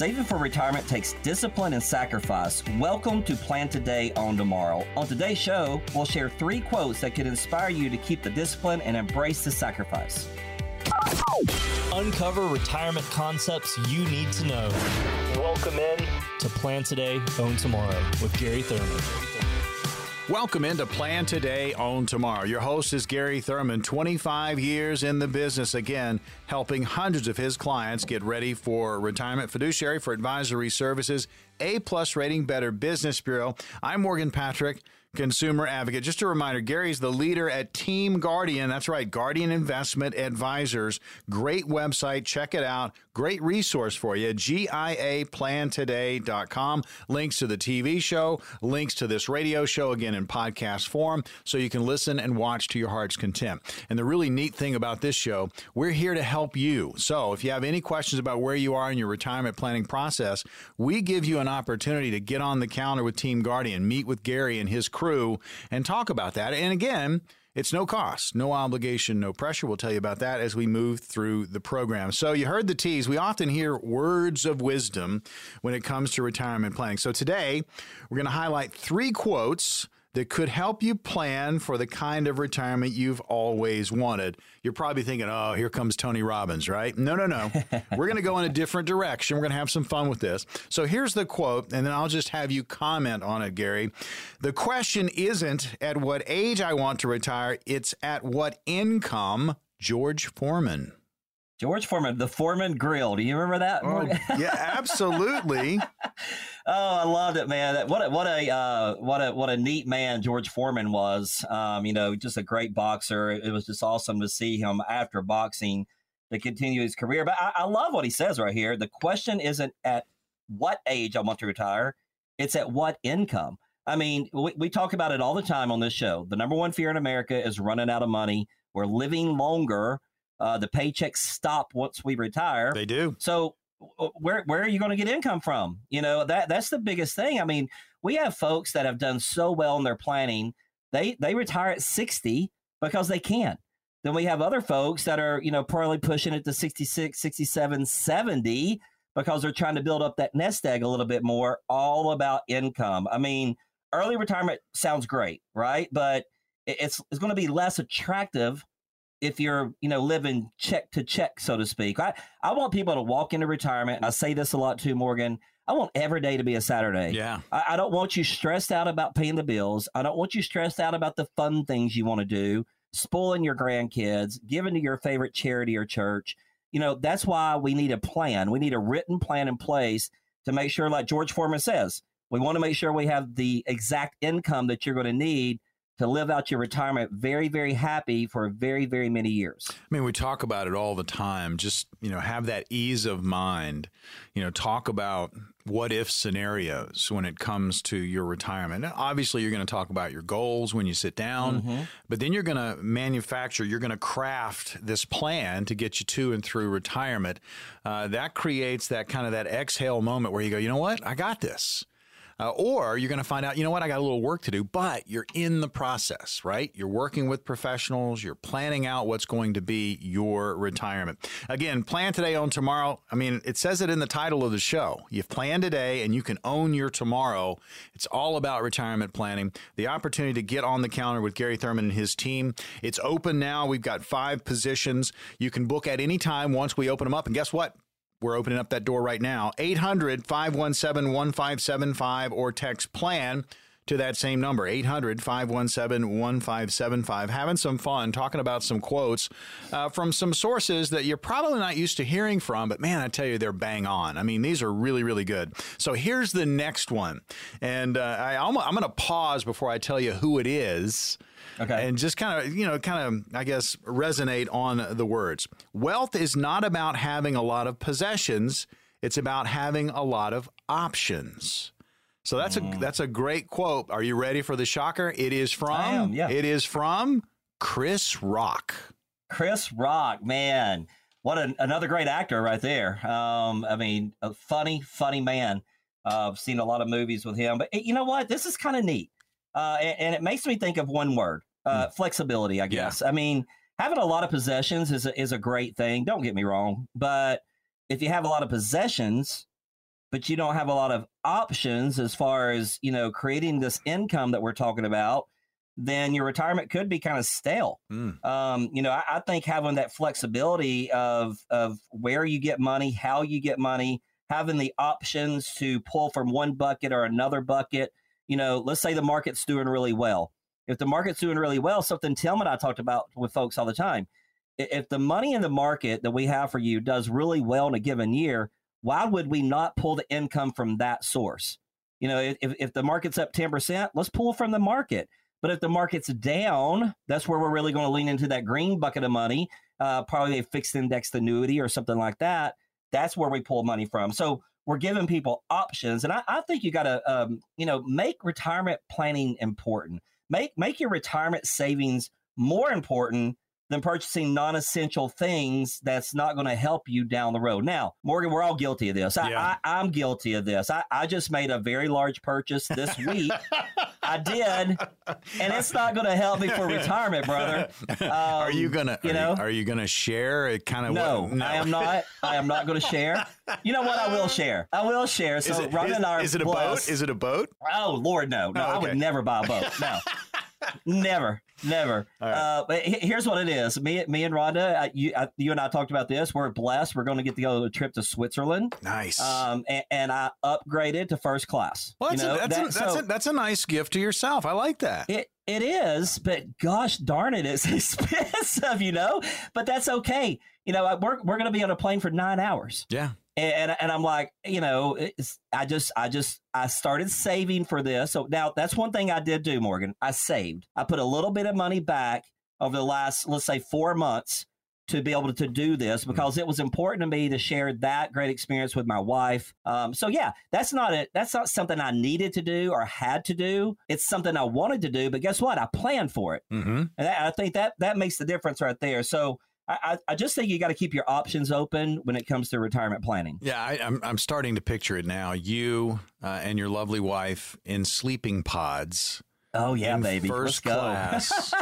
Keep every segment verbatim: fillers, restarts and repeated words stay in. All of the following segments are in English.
Saving for retirement takes discipline and sacrifice. Welcome to Plan Today, Own Tomorrow. On today's show, we'll share three quotes that could inspire you to keep the discipline and embrace the sacrifice. Uncover retirement concepts you need to know. Welcome in to Plan Today, Own Tomorrow with Gary Thurman. Welcome into Plan Today, Own Tomorrow. Your host is Gary Thurman, twenty-five years in the business, again, helping hundreds of his clients get ready for retirement. Fiduciary for advisory services, A-plus rating, Better Business Bureau. I'm Morgan Patrick, consumer advocate. Just a reminder, Gary's the leader at Team Guardian. That's right, Guardian Investment Advisors. Great website. Check it out. Great resource for you. G I A plan today dot com. Links to the T V show, links to this radio show, again, in podcast form, so you can listen and watch to your heart's content. And the really neat thing about this show, we're here to help you. So if you have any questions about where you are in your retirement planning process, we give you an opportunity to get on the calendar with Team Guardian, meet with Gary and his crew, and talk about that. And again, it's no cost, no obligation, no pressure. We'll tell you about that as we move through the program. So you heard the tease. We often hear words of wisdom when it comes to retirement planning. So today, we're going to highlight three quotes that could help you plan for the kind of retirement you've always wanted. You're probably thinking, oh, here comes Tony Robbins, right? No, no, no. We're going to go in a different direction. We're going to have some fun with this. So here's the quote, and then I'll just have you comment on it, Gary. The question isn't at what age I want to retire, it's at what income. George Foreman. George Foreman, the Foreman Grill. Do you remember that? Oh, yeah, absolutely. Oh, I loved it, man. What a, what a uh, what a what a neat man George Foreman was. Um, you know, just a great boxer. It was just awesome to see him after boxing to continue his career. But I, I love what he says right here. The question isn't at what age I want to retire; it's at what income. I mean, we, we talk about it all the time on this show. The number one fear in America is running out of money. We're living longer. Uh, the paychecks stop once we retire. They do. So where where are you going to get income from? You know, that that's the biggest thing. I mean, we have folks that have done so well in their planning. They they retire at sixty because they can. Then we have other folks that are, you know, probably pushing it to sixty-six, sixty-seven, seventy because they're trying to build up that nest egg a little bit more, all about income. I mean, early retirement sounds great, right? But it's it's going to be less attractive if you're, you know, living check to check, so to speak. I, I want people to walk into retirement, and I say this a lot too, Morgan. I want every day to be a Saturday. Yeah. I, I don't want you stressed out about paying the bills. I don't want you stressed out about the fun things you want to do, spoiling your grandkids, giving to your favorite charity or church. You know, that's why we need a plan. We need a written plan in place to make sure, like George Foreman says, we want to make sure we have the exact income that you're going to need to live out your retirement very, very happy for very, very many years. I mean, we talk about it all the time. Just, you know, have that ease of mind, you know, talk about what if scenarios when it comes to your retirement. Now, obviously, you're going to talk about your goals when you sit down, mm-hmm. but then you're going to manufacture, you're going to craft this plan to get you to and through retirement. Uh, that creates that kind of that exhale moment where you go, you know what, I got this. Uh, or you're going to find out, you know what, I got a little work to do, but you're in the process, right? You're working with professionals. You're planning out what's going to be your retirement. Again, plan today, own tomorrow. I mean, it says it in the title of the show. You've planned today and you can own your tomorrow. It's all about retirement planning. The opportunity to get on the calendar with Gary Thurman and his team. It's open now. We've got five positions. You can book at any time once we open them up. And guess what? We're opening up that door right now. eight hundred, five one seven, one five seven five or text PLAN to that same number, eight hundred, five one seven, one five seven five. Having some fun, talking about some quotes uh, from some sources that you're probably not used to hearing from, but man, I tell you, they're bang on. I mean, these are really, really good. So here's the next one. And uh, I, I'm, I'm going to pause before I tell you who it is. Okay. And just kind of, you know, kind of, I guess, resonate on the words. Wealth is not about having a lot of possessions. It's about having a lot of options. So that's mm. a that's a great quote. Are you ready for the shocker? It is from, I am, yeah. It is from Chris Rock. Chris Rock, man. What a, another great actor right there. Um, I mean, a funny, funny man. Uh, I've seen a lot of movies with him. But it, you know what? This is kind of neat. Uh, and, and it makes me think of one word, uh, mm. flexibility, I guess. Yeah. I mean, having a lot of possessions is a, is a great thing. Don't get me wrong. But if you have a lot of possessions, but you don't have a lot of options as far as, you know, creating this income that we're talking about, then your retirement could be kind of stale. Mm. Um, you know, I, I think having that flexibility of of where you get money, how you get money, having the options to pull from one bucket or another bucket. You know, let's say the market's doing really well. If the market's doing really well, something Tillman and I talked about with folks all the time, if the money in the market that we have for you does really well in a given year, why would we not pull the income from that source? You know, if, if the market's up ten percent, let's pull from the market. But if the market's down, that's where we're really going to lean into that green bucket of money, uh, probably a fixed indexed annuity or something like that. That's where we pull money from. So we're giving people options. And I, I think you got to, um, you know, make retirement planning important. Make, make your retirement savings more important than purchasing non-essential things that's not going to help you down the road. Now, Morgan, we're all guilty of this. I, yeah. I, I'm guilty of this. I, I just made a very large purchase this week. I did, and it's not going to help me for retirement, brother. Um, are you gonna? You know, you, are you gonna share it? Kind of. No, what, no, I am not. I am not going to share. You know what? I will share. I will share. So, is it, Rhonda is, and I are Is it a blessed. boat? Is it a boat? Oh Lord, no, no. Oh, okay. I would never buy a boat. No. Never, never. Right. Uh, but here's what it is. Me, me and Rhonda, uh, you, uh, you and I talked about this. We're blessed. We're going to get to go on a trip to Switzerland. Nice. Um, and, and I upgraded to first class. Well, that's, you know, a, that's, that, a, that's, so a, that's a nice gift to yourself. I like that. It It is, but gosh darn it, it's expensive, you know, but that's okay. You know, we're, we're going to be on a plane for nine hours. Yeah. And and I'm like, you know, it's, I just, I just, I started saving for this. So now that's one thing I did do, Morgan. I saved. I put a little bit of money back over the last, let's say, four months to be able to do this because it was important to me to share that great experience with my wife. Um, so yeah, that's not it. That's not something I needed to do or had to do. It's something I wanted to do. But guess what? I planned for it, mm-hmm. and that, I think that that makes the difference right there. So. I, I just think you got to keep your options open when it comes to retirement planning. Yeah, I, I'm I'm starting to picture it now. You uh, and your lovely wife in sleeping pods. Oh yeah, baby. First Let's class,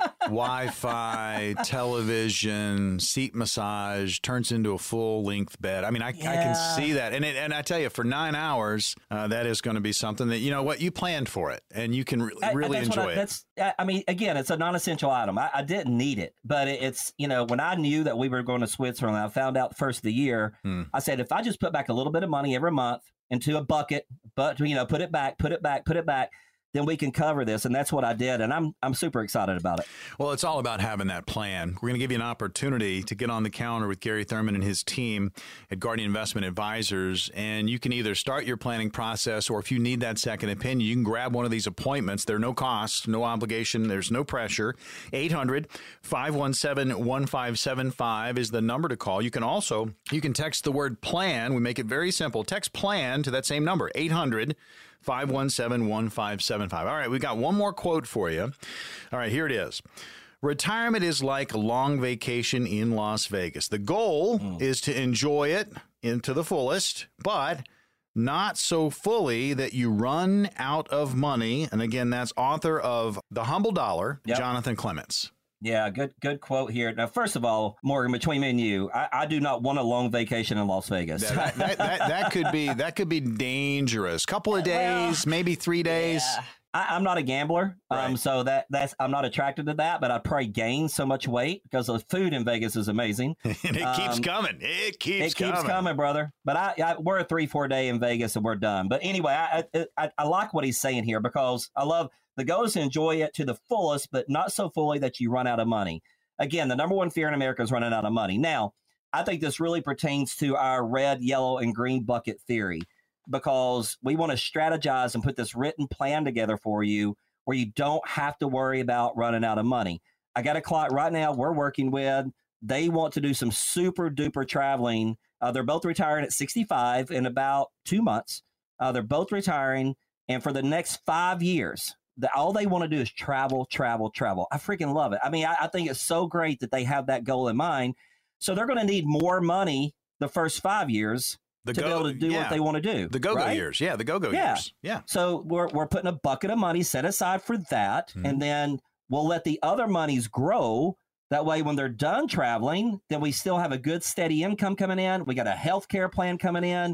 Wi-Fi, television, seat massage turns into a full-length bed. I mean, I, yeah. I can see that, and it, and I tell you, for nine hours, uh, that is going to be something that you know what you planned for it, and you can re- really I, enjoy I, it. That's, I mean, again, it's a non-essential item. I, I didn't need it, but it, it's you know when I knew that we were going to Switzerland, I found out the first of the year. Hmm. I said, if I just put back a little bit of money every month into a bucket, but you know, put it back, put it back, put it back. Then we can cover this. And that's what I did. And I'm I'm super excited about it. Well, it's all about having that plan. We're going to give you an opportunity to get on the calendar with Gary Thurman and his team at Guardian Investment Advisors. And you can either start your planning process, or if you need that second opinion, you can grab one of these appointments. They're no cost, no obligation. There's no pressure. eight hundred, five one seven, one five seven five is the number to call. You can also, you can text the word plan. We make it very simple. Text plan to that same number, eight hundred, five one seven, one five seven five. All right, we got one more quote for you. All right, here it is. Retirement is like a long vacation in Las Vegas. The goal mm. is to enjoy it into the fullest, but not so fully that you run out of money. And again, that's author of The Humble Dollar, yep. Jonathan Clements. Yeah, good good quote here. Now, first of all, Morgan, between me and you, I, I do not want a long vacation in Las Vegas. That, that, that, that could be that could be dangerous. Couple of days, well, maybe three days. Yeah. I, I'm not a gambler, right. um, so that that's I'm not attracted to that. But I probably gain so much weight because the food in Vegas is amazing, and it um, keeps coming. It keeps it coming. keeps coming, brother. But I, I we're a three four day in Vegas and we're done. But anyway, I, I I like what he's saying here because I love the goal is to enjoy it to the fullest, but not so fully that you run out of money. Again, the number one fear in America is running out of money. Now, I think this really pertains to our red, yellow, and green bucket theory because we want to strategize and put this written plan together for you where you don't have to worry about running out of money. I got a client right now we're working with. They want to do some super duper traveling. Uh, they're both retiring at sixty-five in about two months. Uh, they're both retiring. And for the next five years, the, all they want to do is travel, travel, travel. I freaking love it. I mean, I, I think it's so great that they have that goal in mind. So they're going to need more money the first five years the to go, be able to do yeah. what they want to do. The go-go right? years. Yeah, the go-go yeah. years. Yeah. So we're we're putting a bucket of money set aside for that. Mm-hmm. And then we'll let the other monies grow. That way, when they're done traveling, then we still have a good steady income coming in. We got a healthcare plan coming in.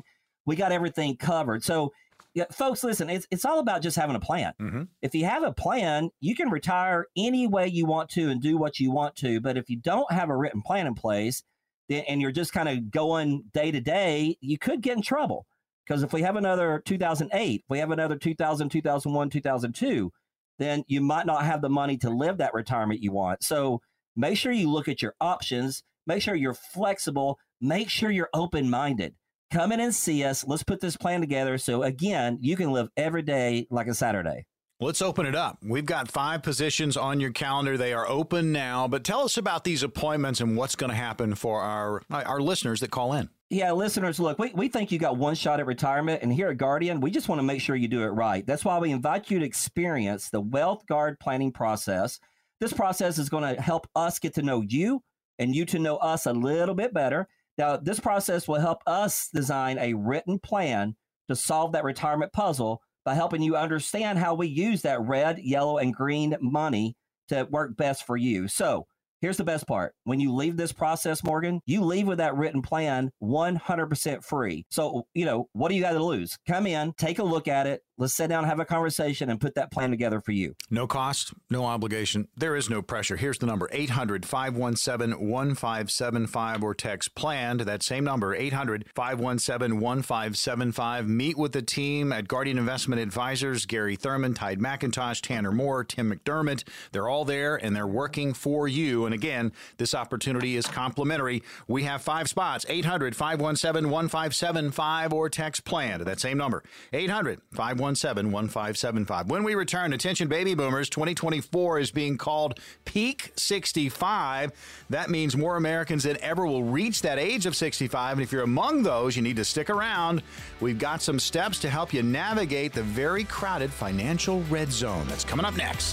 we got everything covered. So, yeah, folks, listen, it's, it's all about just having a plan. Mm-hmm. If you have a plan, you can retire any way you want to and do what you want to. But if you don't have a written plan in place, then, and you're just kind of going day to day, you could get in trouble. Because if we have another two thousand eight, if we have another two thousand, two thousand one, two thousand two, then you might not have the money to live that retirement you want. So make sure you look at your options. Make sure you're flexible. Make sure you're open-minded. Come in and see us. Let's put this plan together. So again, you can live every day like a Saturday. Let's open it up. We've got five positions on your calendar. They are open now, but tell us about these appointments and what's going to happen for our our listeners that call in. Yeah, listeners, look, we, we think you got one shot at retirement, and here at Guardian, we just want to make sure you do it right. That's why we invite you to experience the Wealth Guard planning process. This process is going to help us get to know you and you to know us a little bit better. Now, this process will help us design a written plan to solve that retirement puzzle by helping you understand how we use that red, yellow, and green money to work best for you. So here's the best part. When you leave this process, Morgan, you leave with that written plan one hundred percent free. So, you know, what do you got to lose? Come in, take a look at it. Let's sit down, have a conversation, and put that plan together for you. No cost, no obligation. There is no pressure. Here's the number, eight hundred, five one seven, one five seven five, or text PLAN to that same number, eight hundred, five one seven, one five seven five. Meet with the team at Guardian Investment Advisors, Gary Thurman, Tide McIntosh, Tanner Moore, Tim McDermott. They're all there, and they're working for you. And again, this opportunity is complimentary. We have five spots, eight hundred, five one seven, one five seven five, or text PLAN to that same number, eight hundred, five one seven, one five seven five. When we return, attention baby boomers, twenty twenty-four is being called Peak sixty-five. That means more Americans than ever will reach that age of sixty-five. And if you're among those, you need to stick around. We've got some steps to help you navigate the very crowded financial red zone. That's coming up next.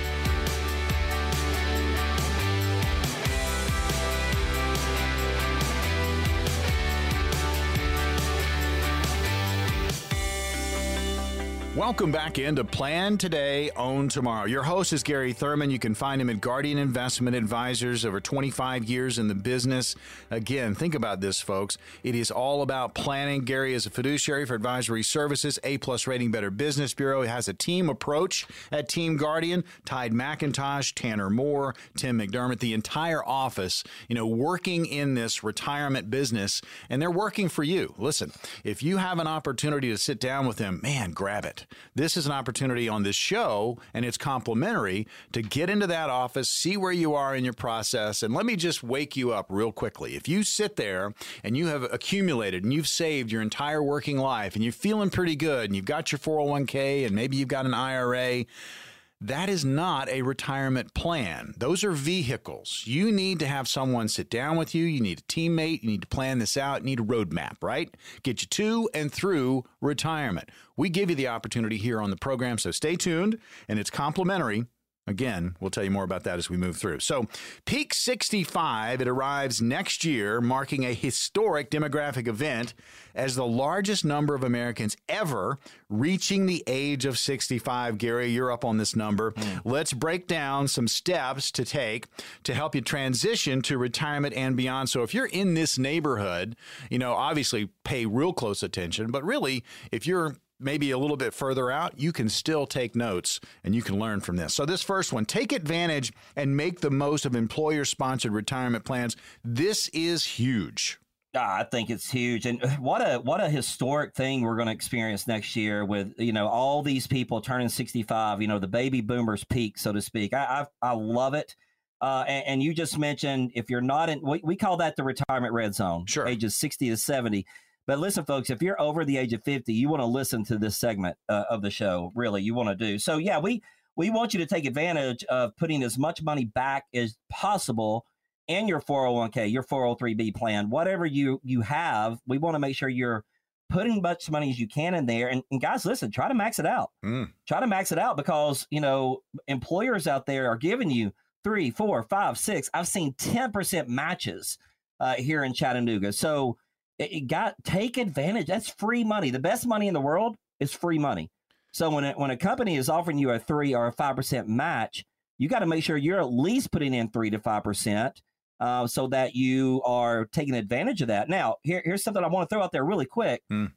Welcome back into Plan Today, Own Tomorrow. Your host is Gary Thurman. You can find him at Guardian Investment Advisors, over twenty-five years in the business. Again, think about this, folks. It is all about planning. Gary is a fiduciary for advisory services, A-plus rating, Better Business Bureau. He has a team approach at Team Guardian. Tide McIntosh, Tanner Moore, Tim McDermott, the entire office, you know, working in this retirement business, and they're working for you. Listen, if you have an opportunity to sit down with them, man, grab it. This is an opportunity on this show, and it's complimentary, to get into that office, see where you are in your process. And let me just wake you up real quickly. If you sit there and you have accumulated and you've saved your entire working life and you're feeling pretty good and you've got your four oh one k and maybe you've got an I R A, that is not a retirement plan. Those are vehicles. You need to have someone sit down with you. You need a teammate. You need to plan this out. You need a roadmap, right? Get you to and through retirement. We give you the opportunity here on the program, so stay tuned, and it's complimentary. Again, we'll tell you more about that as we move through. So, Peak sixty-five, it arrives next year, marking a historic demographic event as the largest number of Americans ever reaching the age of sixty-five. Gary, you're up on this number. Mm. Let's break down some steps to take to help you transition to retirement and beyond. So if you're in this neighborhood, you know, obviously pay real close attention, but really, if you're maybe a little bit further out, you can still take notes and you can learn from this. So this first one, take advantage and make the most of employer-sponsored retirement plans. This is huge. Ah, I think it's huge. And what a what a historic thing we're going to experience next year with, you know, all these people turning sixty-five, you know, the baby boomers peak, so to speak. I I, I love it. Uh, and, and you just mentioned, if you're not in, we, we call that the retirement red zone, sure, ages sixty to seventy. But listen, folks, if you're over the age of fifty, you want to listen to this segment uh, of the show. Really, you want to do. So, yeah, we, we want you to take advantage of putting as much money back as possible in your four oh one k, your four oh three b plan, whatever you, you have. We want to make sure you're putting much money as you can in there. And, and guys, listen, try to max it out. Mm. Try to max it out because, you know, employers out there are giving you three, four, five, six. I've seen ten percent matches uh, here in Chattanooga. So, it got take advantage. That's free money. The best money in the world is free money. So when it, when a company is offering you a three or a five percent match, you got to make sure you're at least putting in three to five percent, uh, so that you are taking advantage of that. Now, here, here's something I want to throw out there really quick. Mm.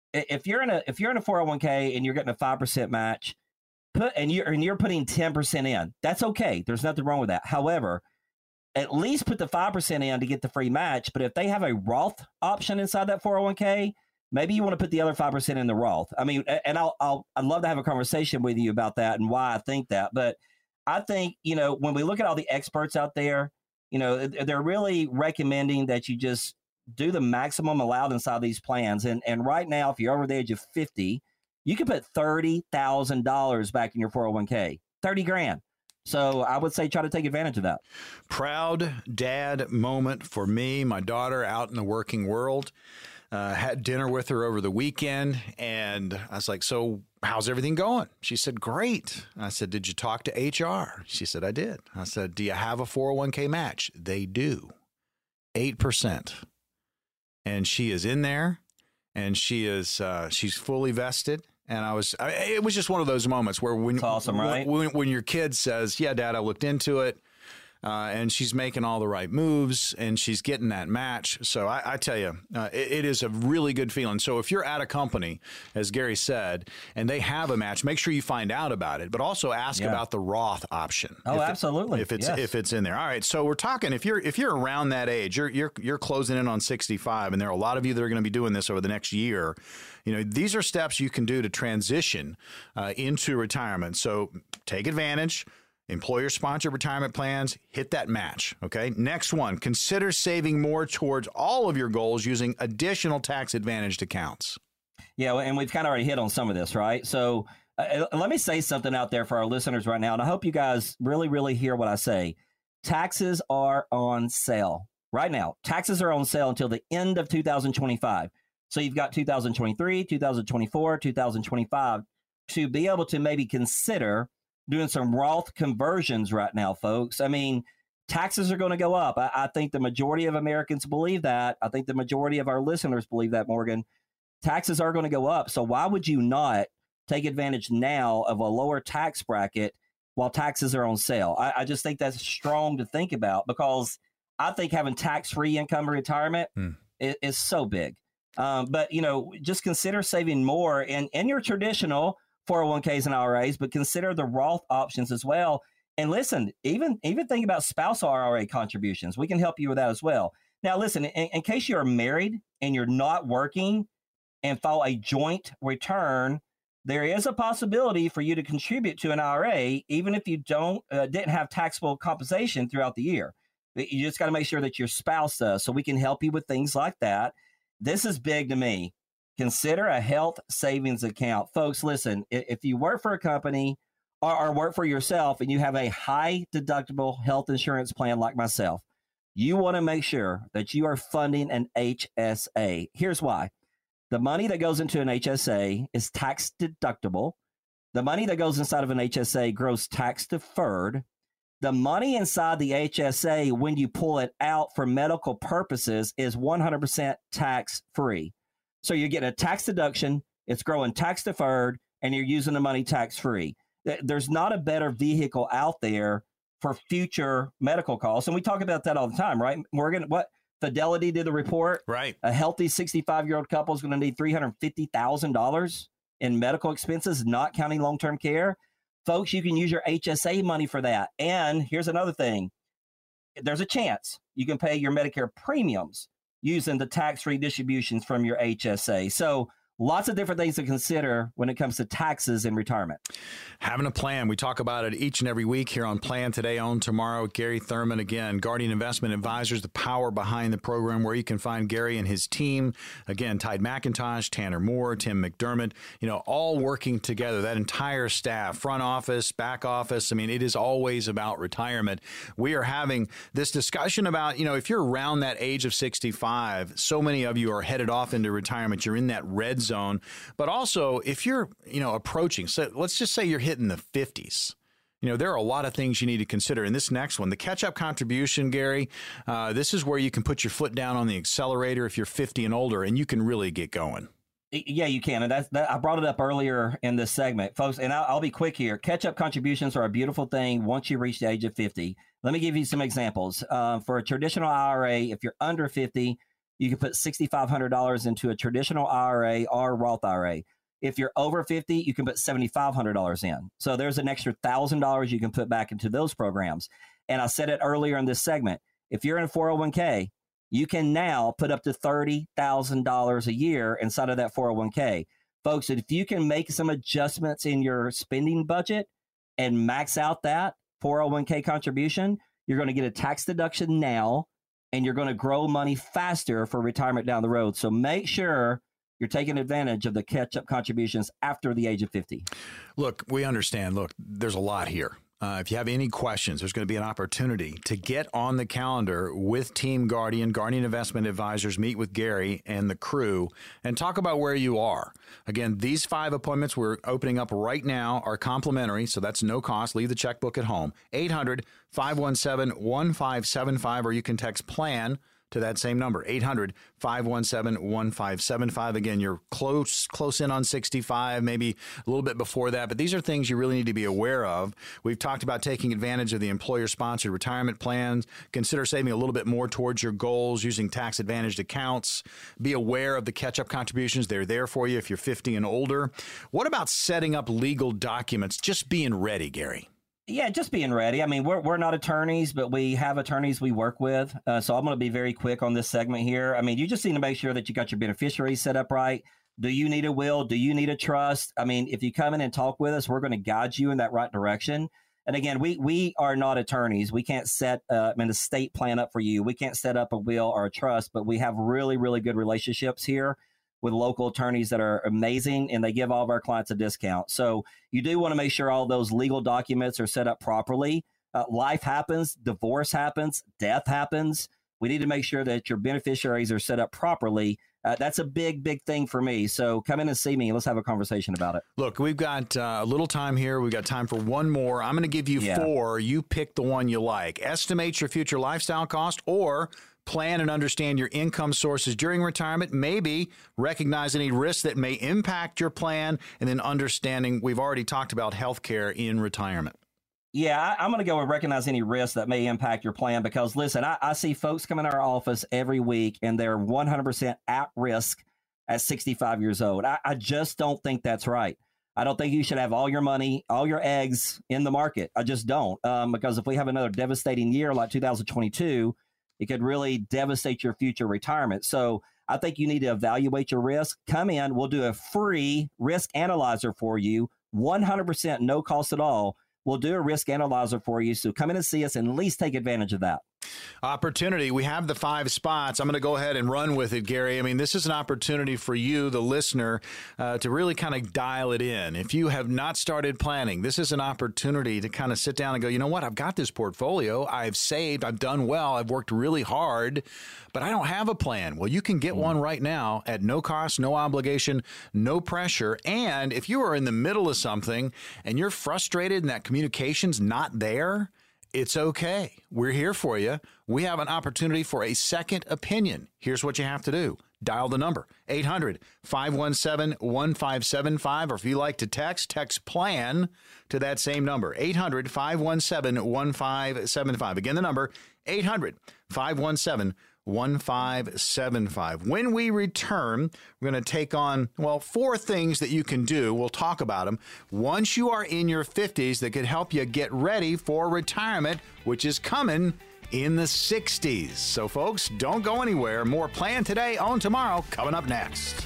if you're in a if you're in a four oh one k and you're getting a five percent match, put and you're and you're putting ten percent in, that's okay. There's nothing wrong with that. However, at least put the five percent in to get the free match. But if they have a Roth option inside that four oh one k, maybe you want to put the other five percent in the Roth. I mean, and I'll, I'll, I'd love to have a conversation with you about that and why I think that. But I think, you know, when we look at all the experts out there, you know, they're really recommending that you just do the maximum allowed inside these plans. And, and right now, if you're over the age of fifty, you can put thirty thousand dollars back in your four oh one k, thirty grand. So I would say try to take advantage of that. Proud dad moment for me, my daughter out in the working world. Uh, had dinner with her over the weekend, and I was like, so how's everything going? She said, great. I said, did you talk to H R? She said, I did. I said, do you have a four oh one k match? They do. eight percent. And she is in there, and she is uh, she's fully vested. And I was, I, it was just one of those moments where when, awesome, right? when, when your kid says, yeah, Dad, I looked into it. Uh, and she's making all the right moves, and she's getting that match. So I, I tell you, uh, it, it is a really good feeling. So if you're at a company, as Gary said, and they have a match, make sure you find out about it, but also ask yeah. about the Roth option. Oh, if absolutely. It, if it's yes. if it's in there. All right. So we're talking. If you're if you're around that age, you're you're you're closing in on sixty-five, and there are a lot of you that are going to be doing this over the next year. You know, these are steps you can do to transition uh, into retirement. So take advantage. Employer-sponsored retirement plans, hit that match, okay? Next one, consider saving more towards all of your goals using additional tax-advantaged accounts. Yeah, and we've kind of already hit on some of this, right? So uh, let me say something out there for our listeners right now, and I hope you guys really, really hear what I say. Taxes are on sale right now. Taxes are on sale until the end of two thousand twenty-five. So you've got two thousand twenty-three, two thousand twenty-four, two thousand twenty-five to be able to maybe consider doing some Roth conversions right now, folks. I mean, taxes are going to go up. I, I think the majority of Americans believe that. I think the majority of our listeners believe that, Morgan. Taxes are going to go up. So why would you not take advantage now of a lower tax bracket while taxes are on sale? I, I just think that's strong to think about, because I think having tax-free income retirement hmm. is, is so big. Um, but, you know, just consider saving more in, in your traditional four oh one k's and I R As, but consider the Roth options as well. And listen, even even think about spousal I R A contributions. We can help you with that as well. Now, listen, in, in case you're married and you're not working and file a joint return, there is a possibility for you to contribute to an I R A, even if you don't uh, didn't have taxable compensation throughout the year. You just got to make sure that your spouse does, so we can help you with things like that. This is big to me. Consider a health savings account. Folks, listen, if you work for a company or, or work for yourself and you have a high deductible health insurance plan like myself, you want to make sure that you are funding an H S A. Here's why. The money that goes into an H S A is tax deductible. The money that goes inside of an H S A grows tax deferred. The money inside the H S A, when you pull it out for medical purposes, is one hundred percent tax free. So you're getting a tax deduction, it's growing tax deferred, and you're using the money tax free. There's not a better vehicle out there for future medical costs. And we talk about that all the time, right? Morgan, what Fidelity did the report? Right. A healthy sixty-five-year-old couple is going to need three hundred fifty thousand dollars in medical expenses, not counting long-term care. Folks, you can use your H S A money for that. And here's another thing. There's a chance you can pay your Medicare premiums using the tax-free distributions from your H S A. So lots of different things to consider when it comes to taxes in retirement. Having a plan. We talk about it each and every week here on Plan Today, Own Tomorrow. Gary Thurman, again, Guardian Investment Advisors, the power behind the program, where you can find Gary and his team. Again, Tide McIntosh, Tanner Moore, Tim McDermott, you know, all working together. That entire staff, front office, back office. I mean, it is always about retirement. We are having this discussion about, you know, if you're around that age of sixty-five, so many of you are headed off into retirement. You're in that red zone. But also, if you're, you know, approaching, so let's just say you're hitting the fifties. You know, there are a lot of things you need to consider. In this next one, the catch-up contribution, Gary, uh, this is where you can put your foot down on the accelerator if you're fifty and older, and you can really get going. Yeah, you can. And that's, that, I brought it up earlier in this segment, folks, and I'll, I'll be quick here. Catch-up contributions are a beautiful thing once you reach the age of fifty. Let me give you some examples. Uh, for a traditional I R A, if you're under fifty, you can put six thousand five hundred dollars into a traditional I R A or Roth I R A. If you're over fifty, you can put seven thousand five hundred dollars in. So there's an extra one thousand dollars you can put back into those programs. And I said it earlier in this segment, if you're in a four oh one k, you can now put up to thirty thousand dollars a year inside of that four oh one k. Folks, if you can make some adjustments in your spending budget and max out that four oh one k contribution, you're going to get a tax deduction now, and you're going to grow money faster for retirement down the road. So make sure you're taking advantage of the catch-up contributions after the age of fifty. Look, we understand. Look, there's a lot here. Uh, if you have any questions, there's going to be an opportunity to get on the calendar with Team Guardian, Guardian Investment Advisors, meet with Gary and the crew, and talk about where you are. Again, these five appointments we're opening up right now are complimentary, so that's no cost. Leave the checkbook at home. eight hundred, five one seven, one five seven five, or you can text PLAN to that same number, eight hundred, five one seven, one five seven five. Again, you're close close in on sixty-five, maybe a little bit before that, but these are things you really need to be aware of. We've talked about taking advantage of the employer-sponsored retirement plans. Consider saving a little bit more towards your goals using tax-advantaged accounts. Be aware of the catch-up contributions. They're there for you if you're fifty and older. What about setting up legal documents? Just being ready, Gary. Yeah, just being ready. I mean, we're we're not attorneys, but we have attorneys we work with. Uh, so I'm going to be very quick on this segment here. I mean, you just need to make sure that you got your beneficiaries set up right. Do you need a will? Do you need a trust? I mean, if you come in and talk with us, we're going to guide you in that right direction. And again, we we are not attorneys. We can't set uh, an estate plan up for you. We can't set up a will or a trust, but we have really, really good relationships here with local attorneys that are amazing, and they give all of our clients a discount. So you do want to make sure all those legal documents are set up properly. Uh, life happens, divorce happens, death happens. We need to make sure that your beneficiaries are set up properly. Uh, that's a big, big thing for me. So come in and see me, and let's have a conversation about it. Look, we've got uh, a little time here. We've got time for one more. I'm going to give you yeah. four. You pick the one you like. Estimate your future lifestyle cost, or plan and understand your income sources during retirement, maybe recognize any risks that may impact your plan, and then understanding, we've already talked about healthcare in retirement. Yeah, I, I'm going to go and recognize any risks that may impact your plan, because, listen, I, I see folks come in our office every week and they're one hundred percent at risk at sixty-five years old. I, I just don't think that's right. I don't think you should have all your money, all your eggs in the market. I just don't, um, because if we have another devastating year like two thousand twenty-two, it could really devastate your future retirement. So I think you need to evaluate your risk. Come in, we'll do a free risk analyzer for you, one hundred percent no cost at all. We'll do a risk analyzer for you. So come in and see us and at least take advantage of that. Opportunity. We have the five spots. I'm going to go ahead and run with it, Gary. I mean, this is an opportunity for you, the listener, uh, to really kind of dial it in. If you have not started planning, this is an opportunity to kind of sit down and go, you know what? I've got this portfolio. I've saved. I've done well. I've worked really hard, but I don't have a plan. Well, you can get mm. one right now at no cost, no obligation, no pressure. And if you are in the middle of something and you're frustrated and that communication's not there, it's okay. We're here for you. We have an opportunity for a second opinion. Here's what you have to do. Dial the number, eight hundred, five one seven, one five seven five, or if you like to text, text PLAN to that same number, eight hundred, five one seven, one five seven five. Again, the number, eight hundred, five one seven, one five seven five. When we return, we're going to take on, well, four things that you can do. We'll talk about them once you are in your fifties that could help you get ready for retirement, which is coming in the sixties. So, folks, don't go anywhere. More Plan Today, Own Tomorrow, coming up next.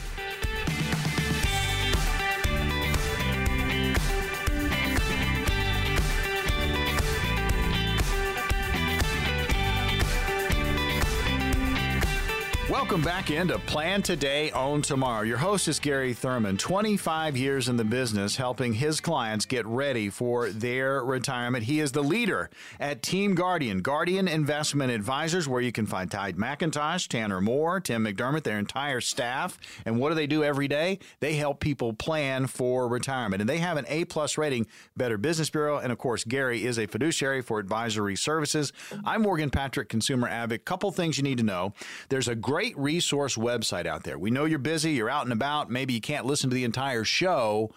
Welcome back into Plan Today, Own Tomorrow. Your host is Gary Thurman, twenty-five years in the business, helping his clients get ready for their retirement. He is the leader at Team Guardian, Guardian Investment Advisors, where you can find Tide McIntosh, Tanner Moore, Tim McDermott, their entire staff. And what do they do every day? They help people plan for retirement. And they have an A-plus rating, Better Business Bureau. And, of course, Gary is a fiduciary for advisory services. I'm Morgan Patrick, consumer advocate. Couple things you need to know. There's a great Great resource website out there. We know you're busy, you're out and about, maybe you can't listen to the entire show.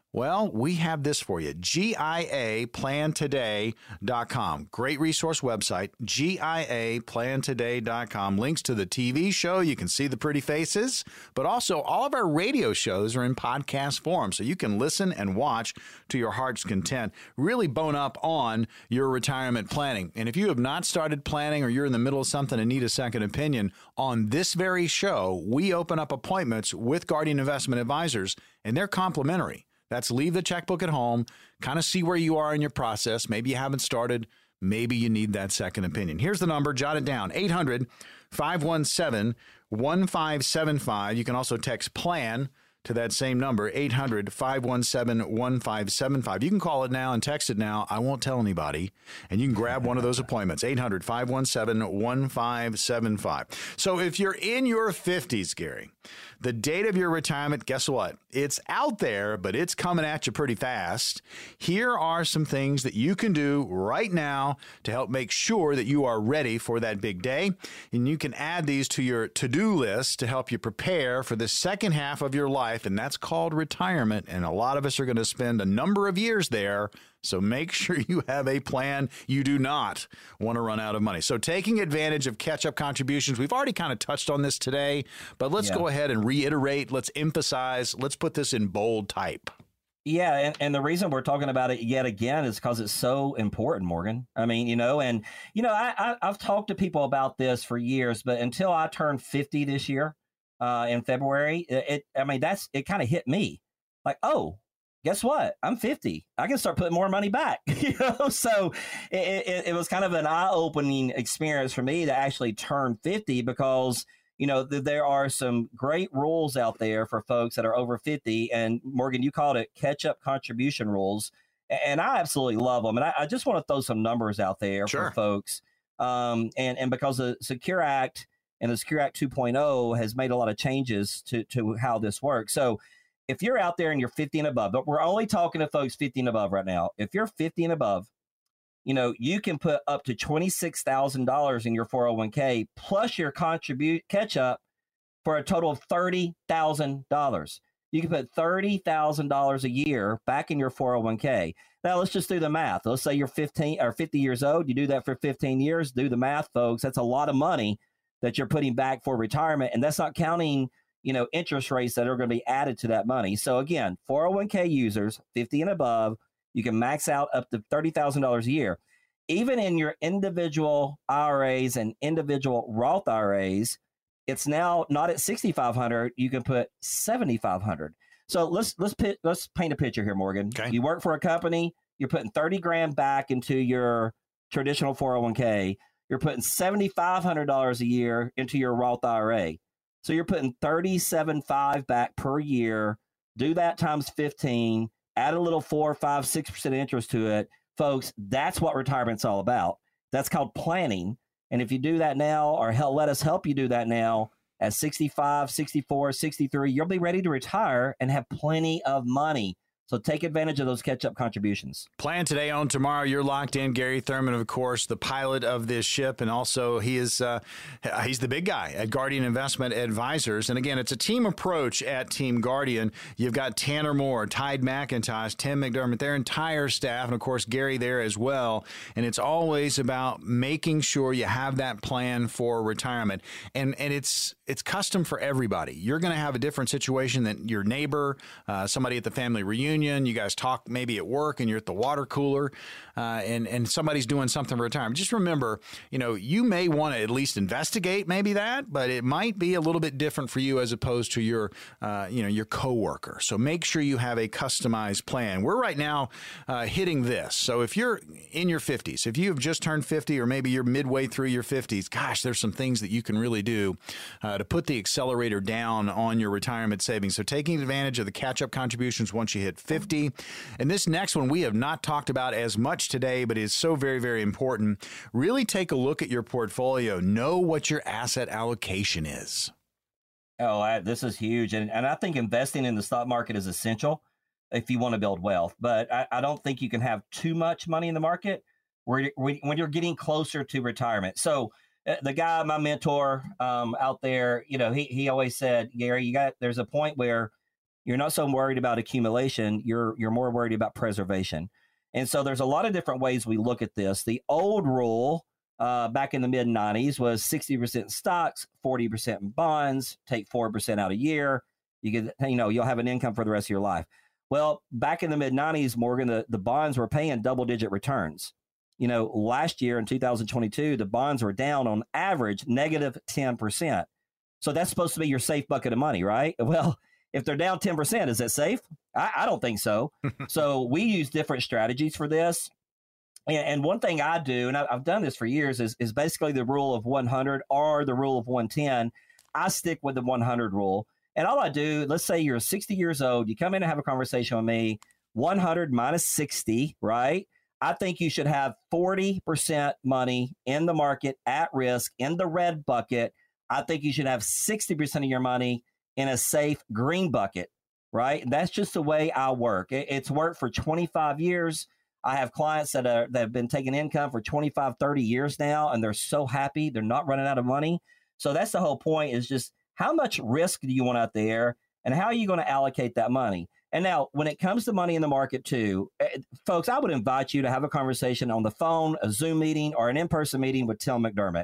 Well, we have this for you. G I A plan today dot com. Great resource website, G I A plan today dot com. Links to the T V show. You can see the pretty faces, but also all of our radio shows are in podcast form, so you can listen and watch to your heart's content. Really bone up on your retirement planning. And if you have not started planning or you're in the middle of something and need a second opinion, on this very show, we open up appointments with Guardian Investment Advisors, and they're complimentary. That's leave the checkbook at home, kind of see where you are in your process. Maybe you haven't started. Maybe you need that second opinion. Here's the number. Jot it down. eight hundred, five one seven, one five seven five. You can also text PLAN to that same number, eight hundred, five one seven, one five seven five. You can call it now and text it now. I won't tell anybody. And you can grab one of those appointments, eight hundred, five one seven, one five seven five. So if you're in your fifties, Gary, the date of your retirement, guess what? It's out there, but it's coming at you pretty fast. Here are some things that you can do right now to help make sure that you are ready for that big day. And you can add these to your to-do list to help you prepare for the second half of your life, and that's called retirement. And a lot of us are going to spend a number of years there. So make sure you have a plan. You do not want to run out of money. So taking advantage of catch-up contributions, we've already kind of touched on this today, but let's yeah. go ahead and reiterate. Let's emphasize. Let's put this in bold type. Yeah, and, and the reason we're talking about it yet again is because it's so important, Morgan. I mean, you know, and, you know, I, I, I've talked to people about this for years, but until I turned fifty this year uh, in February, it, it I mean, that's it kind of hit me like, oh, guess what? I'm fifty. I can start putting more money back. you know, so it, it, it was kind of an eye-opening experience for me to actually turn fifty because, you know, th- there are some great rules out there for folks that are over fifty. And Morgan, you called it catch-up contribution rules. And I absolutely love them. And I, I just want to throw some numbers out there sure. for folks. Um, and, and because the Secure Act and the Secure Act two point oh has made a lot of changes to, to how this works. So if you're out there and you're fifty and above, but we're only talking to folks fifty and above right now. If you're fifty and above, you know, you can put up to twenty-six thousand dollars in your four oh one k plus your contribute catch up for a total of thirty thousand dollars. You can put thirty thousand dollars a year back in your four oh one k. Now, let's just do the math. Let's say you're fifteen or fifty years old. You do that for fifteen years. Do the math, folks. That's a lot of money that you're putting back for retirement. And that's not counting, you know, interest rates that are going to be added to that money. So again, four oh one k users, fifty and above, you can max out up to thirty thousand dollars a year. Even in your individual I R As and individual Roth I R As, it's now not at sixty-five hundred dollars. You can put seventy-five hundred dollars. So let's let's pit, let's paint a picture here, Morgan. Okay. You work for a company, you're putting thirty grand back into your traditional four oh one k. You're putting seventy-five hundred dollars a year into your Roth I R A. So you're putting thirty-seven thousand five hundred dollars back per year. Do that times fifteen. Add a little four, five, six percent interest to it, folks. That's what retirement's all about. That's called planning. And if you do that now, or hell, let us help you do that now, at sixty-five, sixty-four, sixty-three, you'll be ready to retire and have plenty of money. So take advantage of those catch-up contributions. Plan today, own tomorrow. You're locked in. Gary Thurman, of course, the pilot of this ship, and also he is uh, he's the big guy at Guardian Investment Advisors. And again, it's a team approach at Team Guardian. You've got Tanner Moore, Tide McIntosh, Tim McDermott, their entire staff, and of course Gary there as well. And it's always about making sure you have that plan for retirement. And and it's it's custom for everybody. You're going to have a different situation than your neighbor, uh, somebody at the family reunion. You guys talk maybe at work and you're at the water cooler uh, and, and somebody's doing something for retirement. Just remember, you know, you may want to at least investigate maybe that, but it might be a little bit different for you as opposed to your, uh, you know, your coworker. So make sure you have a customized plan. We're right now uh, hitting this. So if you're in your fifties, if you have just turned fifty or maybe you're midway through your fifties, gosh, there's some things that you can really do uh, to put the accelerator down on your retirement savings. So taking advantage of the catch-up contributions once you hit fifty. And this next one we have not talked about as much today, but is so very, very important. Really take a look at your portfolio. Know what your asset allocation is. Oh, I, this is huge. And, and I think investing in the stock market is essential if you want to build wealth. But I, I don't think you can have too much money in the market where, when you're getting closer to retirement. So uh, the guy, my mentor um, out there, you know, he, he always said, Gary, you got there's a point where You're not so worried about accumulation. You're you're more worried about preservation. And so there's a lot of different ways we look at this. The old rule uh, back in the mid nineties was sixty percent in stocks, forty percent in bonds, take four percent out a year. You get, you know, you'll have an income for the rest of your life. Well, back in the mid nineties, Morgan, the, the bonds were paying double digit returns. You know, last year in two thousand twenty-two, the bonds were down on average negative ten percent. So that's supposed to be your safe bucket of money, right? Well, if they're down ten percent, is that safe? I, I don't think so. So we use different strategies for this. And, and one thing I do, and I, I've done this for years, is, is basically the rule of one hundred or the rule of one ten. I stick with the one hundred rule. And all I do, let's say you're sixty years old, you come in and have a conversation with me, one hundred minus sixty, right? I think you should have forty percent money in the market at risk in the red bucket. I think you should have sixty percent of your money in a safe green bucket, right? And that's just the way I work. It, it's worked for twenty-five years. I have clients that are that have been taking income for twenty-five, thirty years now, and they're so happy. They're not running out of money. So that's the whole point, is just how much risk do you want out there, and how are you going to allocate that money? And now, when it comes to money in the market too, folks, I would invite you to have a conversation on the phone, a Zoom meeting, or an in-person meeting with Tim McDermott.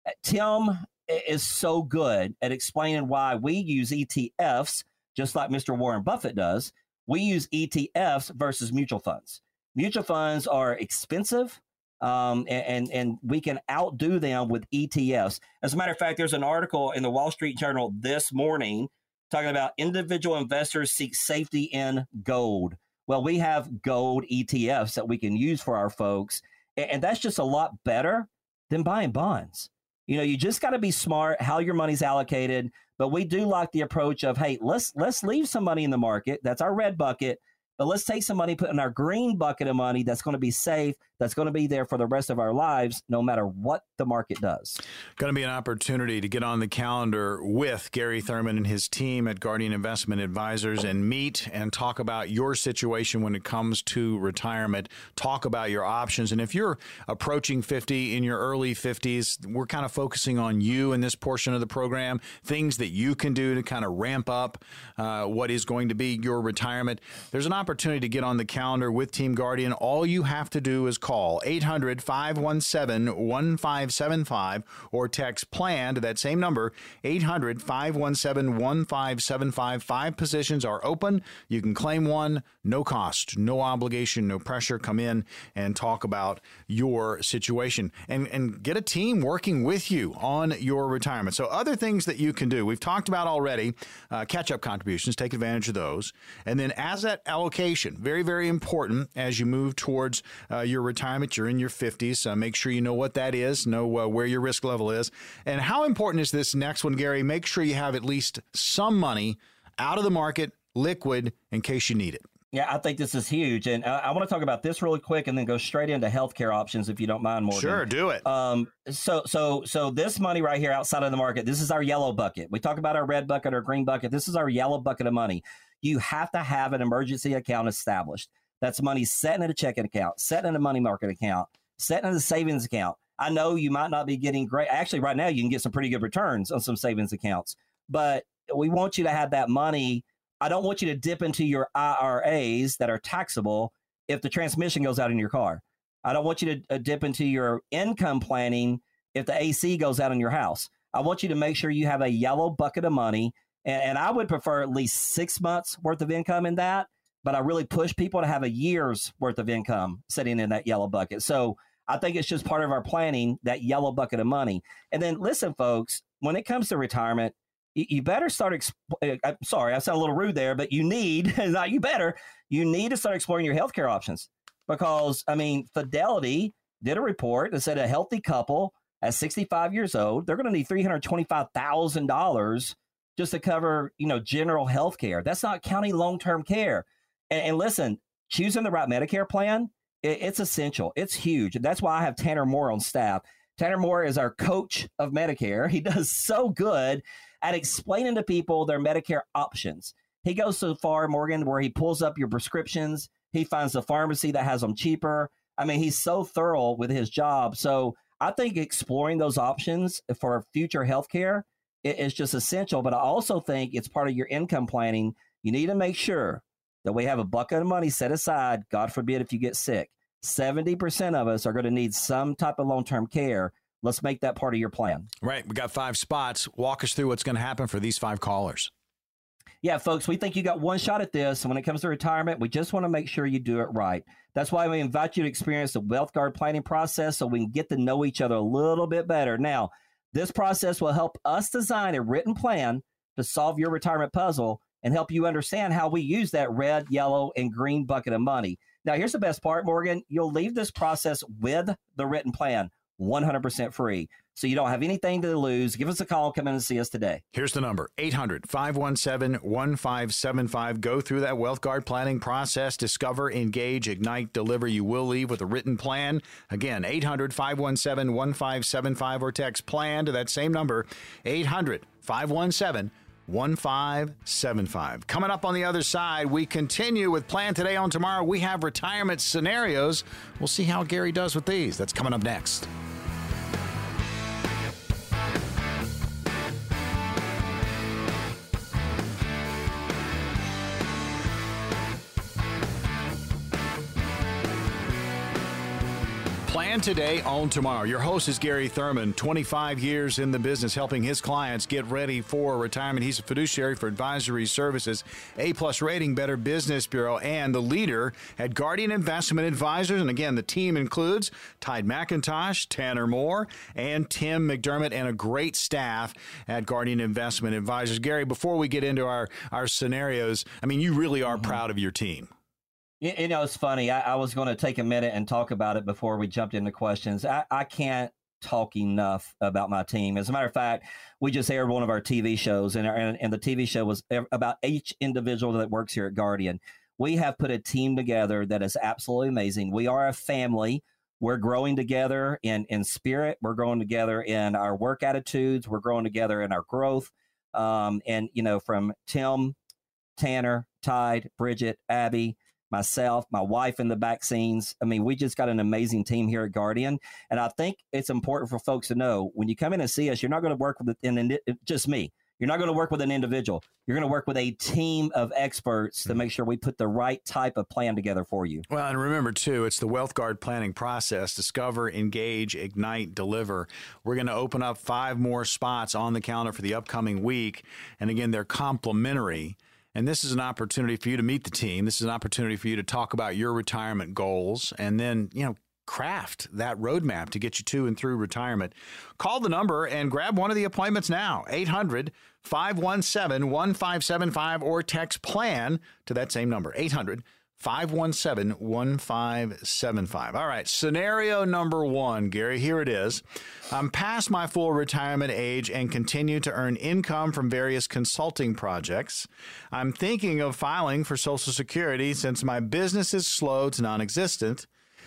Tim is so good at explaining why we use E T Fs, just like Mister Warren Buffett does. We use E T Fs versus mutual funds. Mutual funds are expensive, um, and, and we can outdo them with E T Fs. As a matter of fact, there's an article in the Wall Street Journal this morning talking about individual investors seek safety in gold. Well, we have gold E T Fs that we can use for our folks, and that's just a lot better than buying bonds. You know, you just got to be smart how your money's allocated, but we do like the approach of, hey, let's let's leave some money in the market. That's our red bucket. But let's take some money, put in our green bucket of money that's going to be safe, that's going to be there for the rest of our lives, no matter what the market does. Going to be an opportunity to get on the calendar with Gary Thurman and his team at Guardian Investment Advisors and meet and talk about your situation when it comes to retirement, talk about your options. And if you're approaching fifty, in your early fifties, we're kind of focusing on you in this portion of the program, things that you can do to kind of ramp up uh, what is going to be your retirement. There's an opportunity opportunity to get on the calendar with Team Guardian. All you have to do is call eight hundred, five one seven, one five seven five or text PLAN to that same number, eight hundred, five one seven, one five seven five. Five positions are open. You can claim one, no cost, no obligation, no pressure. Come in and talk about your situation and, and get a team working with you on your retirement. So other things that you can do, we've talked about already, uh, catch-up contributions, take advantage of those. And then asset allocation, very, very important as you move towards uh, your retirement. You're in your fifties. Uh, make sure you know what that is, know uh, where your risk level is. And how important is this next one, Gary? Make sure you have at least some money out of the market, liquid, in case you need it. Yeah, I think this is huge. And I, I want to talk about this really quick and then go straight into healthcare options, if you don't mind, Morgan. Sure, do it. Um, so, so, so this money right here outside of the market, this is our yellow bucket. We talk about our red bucket or green bucket. This is our yellow bucket of money. You have to have an emergency account established. That's money set in a checking account, set in a money market account, set in a savings account. I know you might not be getting great. Actually, right now, you can get some pretty good returns on some savings accounts, but we want you to have that money. I don't want you to dip into your I R As that are taxable if the transmission goes out in your car. I don't want you to uh, dip into your income planning if the A C goes out in your house. I want you to make sure you have a yellow bucket of money. And, and I would prefer at least six months worth of income in that. But I really push people to have a year's worth of income sitting in that yellow bucket. So I think it's just part of our planning, that yellow bucket of money. And then listen, folks, when it comes to retirement, you better start, exp- I'm sorry, I sound a little rude there, but you need, not you better, you need to start exploring your healthcare options. Because, I mean, Fidelity did a report that said a healthy couple at sixty-five years old, they're going to need three hundred twenty-five thousand dollars just to cover, you know, general health care. That's not counting long-term care. And, and listen, choosing the right Medicare plan, it, it's essential. It's huge. And that's why I have Tanner Moore on staff. Tanner Moore is our coach of Medicare. He does so good at explaining to people their Medicare options. He goes so far, Morgan, where he pulls up your prescriptions. He finds the pharmacy that has them cheaper. I mean, he's so thorough with his job. So I think exploring those options for future healthcare is just essential. But I also think it's part of your income planning you need to make sure that we have a bucket of money set aside. God forbid if you get sick. seventy percent of us are going to need some type of long-term care. Let's make that part of your plan. Right. We got five spots. Walk us through what's going to happen for these five callers. Yeah, folks, we think you got one shot at this. And when it comes to retirement, we just want to make sure you do it right. That's why we invite you to experience the Wealth Guard planning process so we can get to know each other a little bit better. Now, this process will help us design a written plan to solve your retirement puzzle and help you understand how we use that red, yellow, and green bucket of money. Now, here's the best part, Morgan. You'll leave this process with the written plan, one hundred percent free. So you don't have anything to lose. Give us a call. Come in and see us today. Here's the number, eight hundred, five one seven, one five seven five. Go through that Wealth Guard planning process. Discover, engage, ignite, deliver. You will leave with a written plan. Again, eight hundred, five one seven, one five seven five or text PLAN to that same number, eight hundred, five one seven, one five seven five. Coming up on the other side, we continue with Plan Today on Tomorrow. We have retirement scenarios. We'll see how Gary does with these. That's coming up next. Plan Today, Own Tomorrow. Your host is Gary Thurman, twenty-five years in the business, helping his clients get ready for retirement. He's a fiduciary for advisory services, A-plus rating, Better Business Bureau, and the leader at Guardian Investment Advisors. And again, the team includes Tide McIntosh, Tanner Moore, and Tim McDermott, and a great staff at Guardian Investment Advisors. Gary, before we get into our, our scenarios, I mean, you really are mm-hmm. proud of your team. You, you know, it's funny. I, I was going to take a minute and talk about it before we jumped into questions. I, I can't talk enough about my team. As a matter of fact, we just aired one of our T V shows, and, and, and the T V show was about each individual that works here at Guardian. We have put a team together that is absolutely amazing. We are a family. We're growing together in, in spirit. We're growing together in our work attitudes. We're growing together in our growth. Um, and, you know, from Tim, Tanner, Tide, Bridget, Abby, myself, my wife in the back scenes. I mean, we just got an amazing team here at Guardian. And I think it's important for folks to know when you come in and see us, you're not going to work with an, just me. You're not going to work with an individual. You're going to work with a team of experts to make sure we put the right type of plan together for you. Well, and remember, too, it's the Wealth Guard planning process. Discover, engage, ignite, deliver. We're going to open up five more spots on the calendar for the upcoming week. And again, they're complimentary. And this is an opportunity for you to meet the team. This is an opportunity for you to talk about your retirement goals and then, you know, craft that roadmap to get you to and through retirement. Call the number and grab one of the appointments now, eight hundred, five one seven, one five seven five, or text PLAN to that same number, eight hundred, five one seven, one five seven five. All right, scenario number one, Gary, here it is. I'm past my full retirement age and continue to earn income from various consulting projects. I'm thinking of filing for Social Security since my business is slow to non-existent.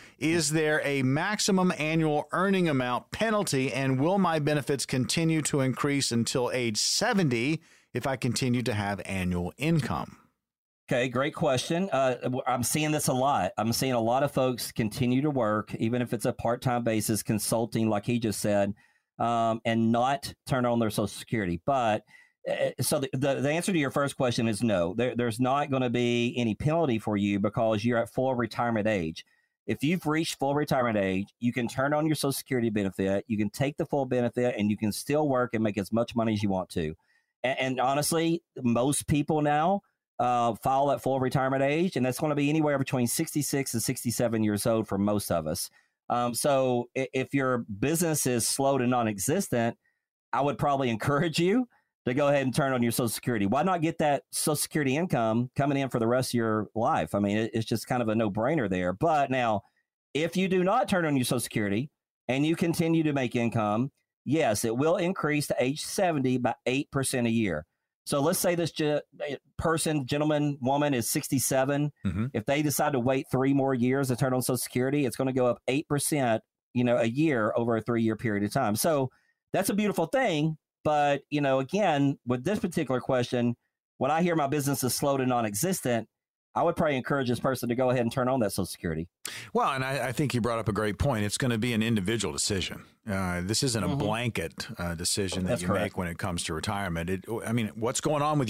Is there a maximum annual earning amount penalty, and will my benefits continue to increase until age seventy if I continue to have annual income? Okay, great question. Uh, I'm seeing this a lot. I'm seeing a lot of folks continue to work, even if it's a part-time basis, consulting, like he just said, um, and not turn on their Social Security. But uh, so the, the, the answer to your first question is no. There, there's not going to be any penalty for you because you're at full retirement age. If you've reached full retirement age, you can turn on your Social Security benefit, you can take the full benefit, and you can still work and make as much money as you want to. And, and honestly, most people now uh, file at full retirement age, and that's going to be anywhere between sixty-six and sixty-seven years old for most of us. Um, so if your business is slow to non-existent, I would probably encourage you to go ahead and turn on your Social Security. Why not get that Social Security income coming in for the rest of your life? I mean, it, it's just kind of a no-brainer there. But now, if you do not turn on your Social Security and you continue to make income, yes, it will increase to age seventy by eight percent a year. So let's say this ge- person, gentleman, woman is sixty-seven. Mm-hmm. If they decide to wait three more years to turn on Social Security, it's going to go up eight percent, you know, a year over a three-year period of time. So that's a beautiful thing. But, you know, again, with this particular question, when I hear my business is slow to non-existent, I would probably encourage this person to go ahead and turn on that Social Security. Well, and I, I think you brought up a great point. It's going to be an individual decision. Uh, this isn't a mm-hmm. blanket uh, decision that That's you correct. make when it comes to retirement. It, I mean, what's going on with you?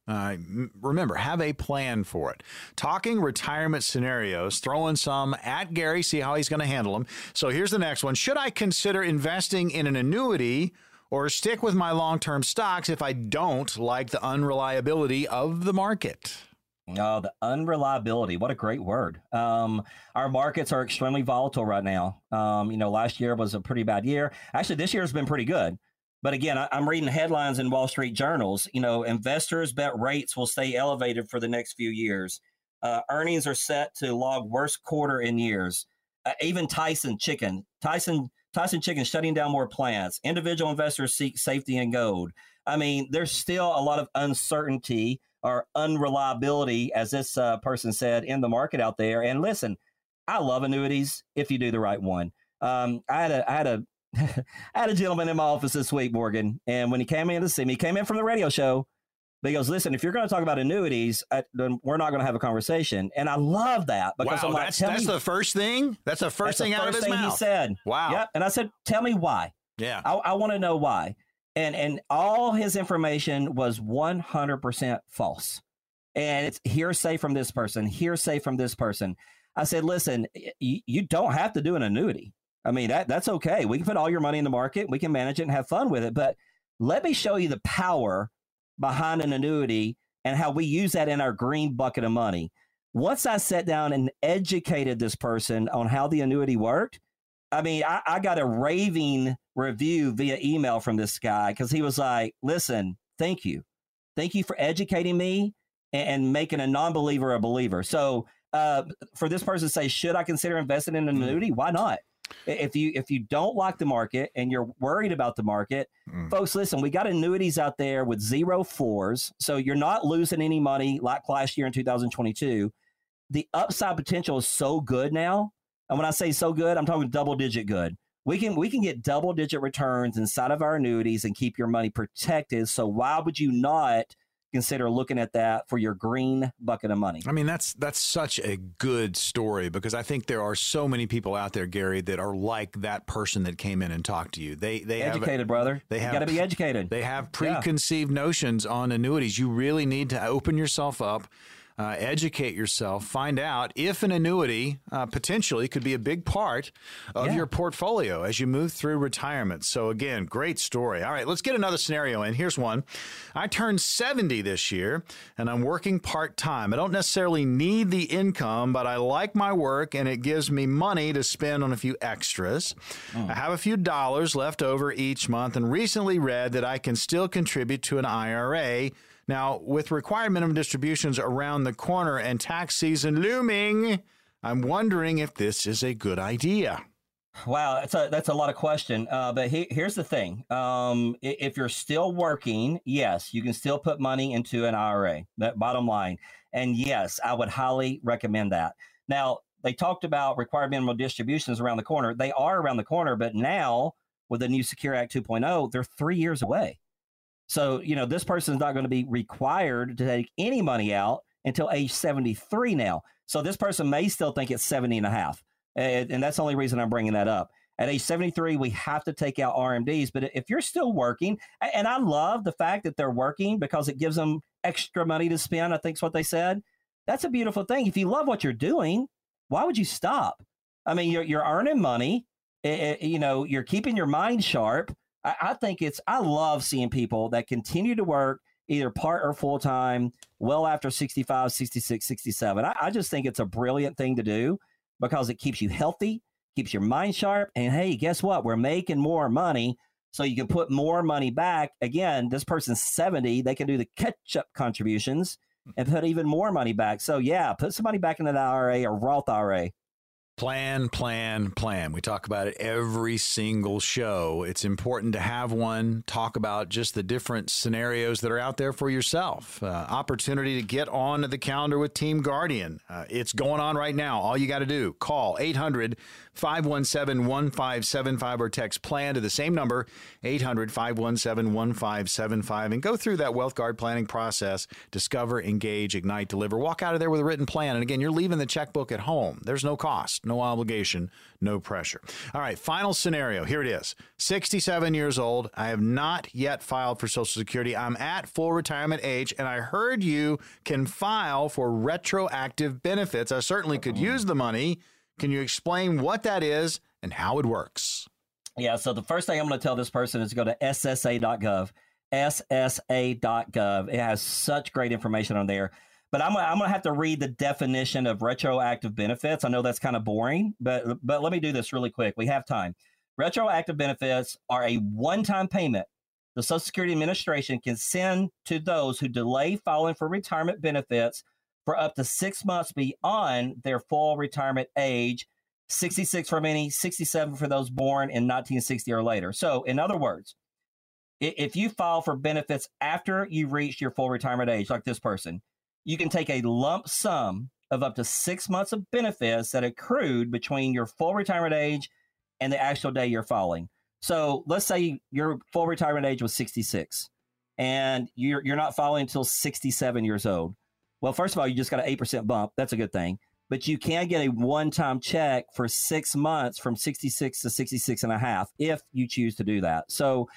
Uh, remember, have a plan for it. Talking retirement scenarios, throwing some at Gary, see how he's going to handle them. So here's the next one. Should I consider investing in an annuity or stick with my long-term stocks if I don't like the unreliability of the market? Oh, the unreliability. What a great word. Um, our markets are extremely volatile right now. Um, you know, last year was a pretty bad year. Actually, this year has been pretty good. But again, I, I'm reading headlines in Wall Street journals. You know, investors bet rates will stay elevated for the next few years. Uh, earnings are set to log worst quarter in years. Uh, even Tyson Chicken, Tyson Tyson Chicken shutting down more plants. Individual investors seek safety in gold. I mean, there's still a lot of uncertainty or unreliability, as this uh, person said, in the market out there. And listen, I love annuities if you do the right one. Um, I had a I had a I had a gentleman in my office this week, Morgan, and when he came in to see me, he came in from the radio show, but he goes, listen, if you're going to talk about annuities, I, then we're not going to have a conversation. And I love that. Because wow, I'm like, that's, tell that's me, the first thing? That's the first that's thing the out first of his thing mouth? he said. Wow. Yep. And I said, tell me why. Yeah. I, I want to know why. And, and all his information was one hundred percent false. And it's hearsay from this person, hearsay from this person. I said, listen, you, you don't have to do an annuity. I mean, that that's okay. We can put all your money in the market. We can manage it and have fun with it. But let me show you the power behind an annuity and how we use that in our green bucket of money. Once I sat down and educated this person on how the annuity worked, I mean, I, I got a raving review via email from this guy because he was like, listen, thank you. Thank you for educating me and, and making a non-believer a believer. So uh, for this person to say, should I consider investing in an annuity? Why not? If you if you don't like the market and you're worried about the market, mm. folks, listen, we got annuities out there with zero floors. So you're not losing any money like last year in two thousand twenty-two. The upside potential is so good now. And when I say so good, I'm talking double digit good. We can we can get double digit returns inside of our annuities and keep your money protected. So why would you not consider looking at that for your green bucket of money? I mean, that's that's such a good story because I think there are so many people out there, Gary, that are like that person that came in and talked to you. They they educated, have, brother. They have got to be educated. They have preconceived yeah. notions on annuities. You really need to open yourself up. Uh, educate yourself, find out if an annuity uh, potentially could be a big part of yeah. your portfolio as you move through retirement. So again, great story. All right, let's get another scenario in. Here's one. I turned seventy this year and I'm working part-time. I don't necessarily need the income, but I like my work and it gives me money to spend on a few extras. Mm. I have a few dollars left over each month and recently read that I can still contribute to an I R A. Now, with required minimum distributions around the corner and tax season looming, I'm wondering if this is a good idea. Wow, that's a, that's a lot of question. Uh, but he, here's the thing. Um, if you're still working, yes, you can still put money into an I R A, that bottom line. And yes, I would highly recommend that. Now, they talked about required minimum distributions around the corner. They are around the corner, but now with the new Secure Act two point oh, they're three years away. So, you know, this person is not going to be required to take any money out until age seventy-three now. So this person may still think it's seventy and a half. And, and that's the only reason I'm bringing that up. At age seventy-three, we have to take out R M Ds. But if you're still working, and I love the fact that they're working because it gives them extra money to spend, I think is what they said. That's a beautiful thing. If you love what you're doing, why would you stop? I mean, you're, you're earning money. It, it, you know, you're keeping your mind sharp. I think it's, I love seeing people that continue to work either part or full time well after sixty-five, sixty-six, sixty-seven. I, I just think it's a brilliant thing to do because it keeps you healthy, keeps your mind sharp. And hey, guess what? We're making more money. So you can put more money back. Again, this person's seventy. They can do the catch up contributions and put even more money back. So yeah, put some money back in an I R A or Roth I R A. Plan, plan, plan. We talk about it every single show. It's important to have one. Talk about just the different scenarios that are out there for yourself. Uh, opportunity to get on the calendar with Team Guardian. Uh, it's going on right now. All you got to do, call eight hundred, five one seven, one five seven five or text PLAN to the same number, eight hundred, five one seven, one five seven five, and go through that Wealth Guard planning process. Discover, engage, ignite, deliver. Walk out of there with a written plan. And again, you're leaving the checkbook at home. There's no cost. no obligation, no pressure. All right, final scenario. Here it is. sixty-seven years old. I have not yet filed for Social Security. I'm at full retirement age, and I heard you can file for retroactive benefits. I certainly could use the money. Can you explain what that is and how it works? Yeah, so the first thing I'm going to tell this person is go to S S A dot gov. S S A dot gov. It has such great information on there. But I'm, I'm going to have to read the definition of retroactive benefits. I know that's kind of boring, but but let me do this really quick. We have time. Retroactive benefits are a one-time payment the Social Security Administration can send to those who delay filing for retirement benefits for up to six months beyond their full retirement age, sixty-six for many, sixty-seven for those born in nineteen sixty or later. So, in other words, if you file for benefits after you reach your full retirement age, like this person, you can take a lump sum of up to six months of benefits that accrued between your full retirement age and the actual day you're filing. So let's say your full retirement age was sixty-six and you're, you're not filing until sixty-seven years old. Well, first of all, you just got an eight percent bump. That's a good thing. But you can get a one-time check for six months from sixty-six to sixty-six and a half if you choose to do that. So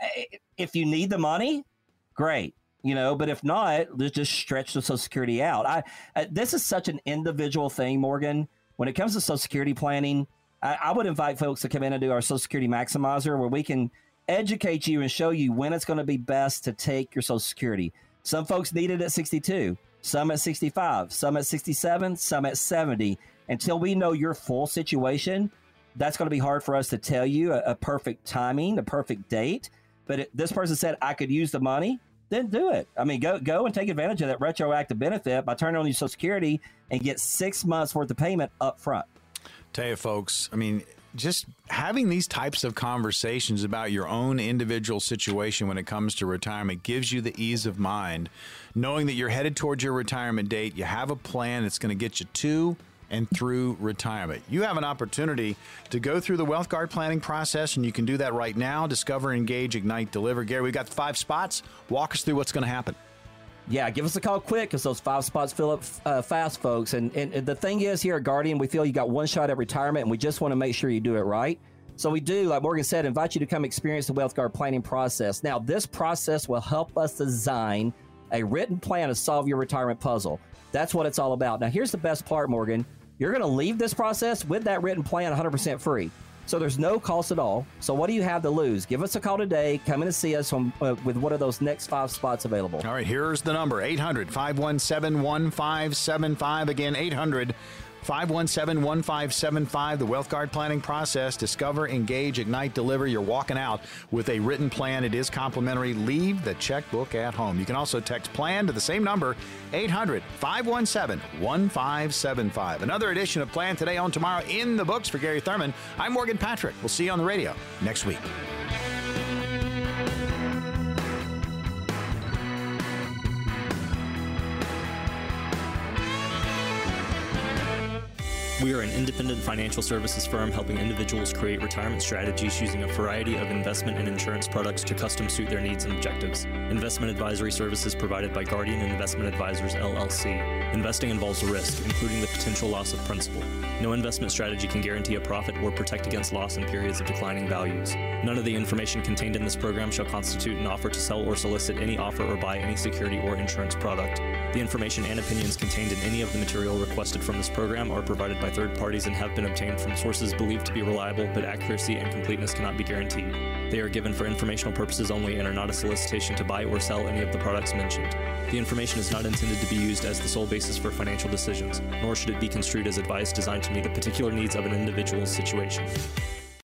if you need the money, great. You know, but if not, let's just stretch the Social Security out. I, I this is such an individual thing, Morgan. When it comes to Social Security planning, I, I would invite folks to come in and do our Social Security Maximizer, where we can educate you and show you when it's going to be best to take your Social Security. Some folks need it at sixty-two, some at sixty-five, some at sixty-seven, some at seventy. Until we know your full situation, that's going to be hard for us to tell you a, a perfect timing, a perfect date. But it, this person said, I could use the money. Then do it. I mean, go go and take advantage of that retroactive benefit by turning on your Social Security and get six months worth of payment up front. Tell you, folks, I mean, just having these types of conversations about your own individual situation when it comes to retirement gives you the ease of mind, knowing that you're headed towards your retirement date. You have a plan that's going to get you to and through retirement. You have an opportunity to go through the Wealth Guard planning process, and you can do that right now. Discover, Engage, Ignite, Deliver. Gary, we've got five spots. Walk us through what's going to happen. Yeah, give us a call quick because those five spots fill up uh, fast, folks. And, and, and the thing is, here at Guardian, we feel you got one shot at retirement, and we just want to make sure you do it right. So we do, like Morgan said, invite you to come experience the Wealth Guard planning process. Now, this process will help us design a written plan to solve your retirement puzzle. That's what it's all about. Now, here's the best part, Morgan. You're going to leave this process with that written plan one hundred percent free. So there's no cost at all. So what do you have to lose? Give us a call today. Come in and see us on, uh, with one of those next five spots available. All right, here's the number, eight hundred, five one seven, one five seven five. Again, eight hundred, five one seven, one five seven five. The Wealth Guard planning process. Discover, Engage, Ignite, Deliver. You're walking out with a written plan. It is complimentary. Leave the checkbook at home. You can also text PLAN to the same number, eight hundred, five one seven, one five seven five. Another edition of Plan Today, On Tomorrow in the books for Gary Thurman. I'm Morgan Patrick. We'll see you on the radio next week. We are an independent financial services firm helping individuals create retirement strategies using a variety of investment and insurance products to custom suit their needs and objectives. Investment advisory services provided by Guardian Investment Advisors, L L C. Investing involves risk, including the potential loss of principal. No investment strategy can guarantee a profit or protect against loss in periods of declining values. None of the information contained in this program shall constitute an offer to sell or solicit any offer or buy any security or insurance product. The information and opinions contained in any of the material requested from this program are provided by third parties and have been obtained from sources believed to be reliable, but accuracy and completeness cannot be guaranteed. They are given for informational purposes only and are not a solicitation to buy or sell any of the products mentioned. The information is not intended to be used as the sole basis for financial decisions, nor should it be construed as advice designed to meet the particular needs of an individual's situation.